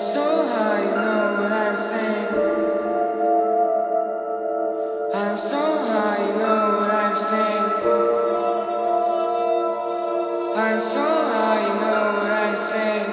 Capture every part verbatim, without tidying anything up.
so high, you know what I'm saying. I'm so high, you know what I'm saying. I'm so high, you know what I'm saying.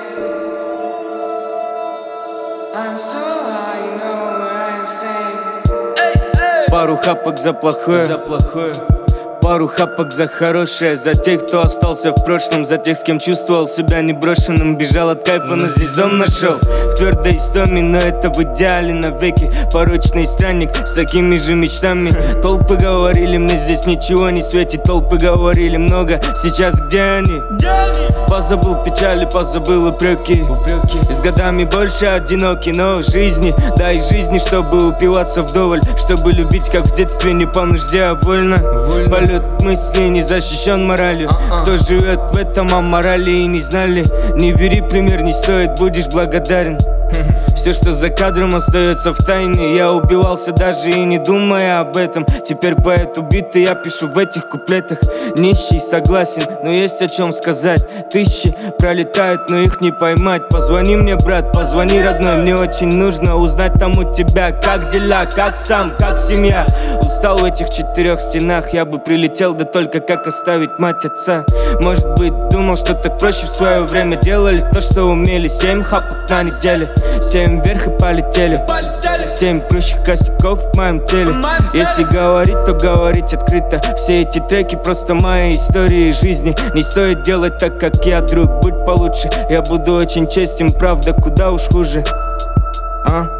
I'm so high, you know what I'm saying. Пару хапок за плохое, за плохое. Пару хапок за хорошее. За тех, кто остался в прошлом. За тех, с кем чувствовал себя неброшенным. Бежал от кайфа, но здесь дом нашел. В твердой истоме, но это в идеале навеки. Порочный странник с такими же мечтами. Толпы говорили, мне здесь ничего не светит. Толпы говорили много, сейчас где они? Позабыл печали, позабыл упреки. С годами больше одиноки, но в жизни, дай жизни, чтобы упиваться вдоволь. Чтобы любить, как в детстве, не по нужде, а вольно. Полет мысли не защищен моралью. Кто живет в этом, а морали и не знали. Не бери пример, не стоит, будешь благодарен. Все, что за кадром, остается в тайне. Я убивался даже и не думая об этом. Теперь поэт убитый, я пишу в этих куплетах. Нищий, согласен, но есть о чем сказать. Тысячи пролетают, но их не поймать. Позвони мне, брат, позвони, родной. Мне очень нужно узнать там у тебя, как дела, как сам, как семья. Устал в этих четырех стенах. Я бы прилетел, да только как оставить мать отца. Может быть, думал, что так проще в свое время. Делали то, что умели. Семь хапок на неделе, семь вверх и полетели. Семь прущих косяков в моем теле. Если говорить, то говорить открыто. Все эти треки просто мои истории жизни. Не стоит делать так, как я, друг, будь получше. Я буду очень честен, правда, куда уж хуже. А?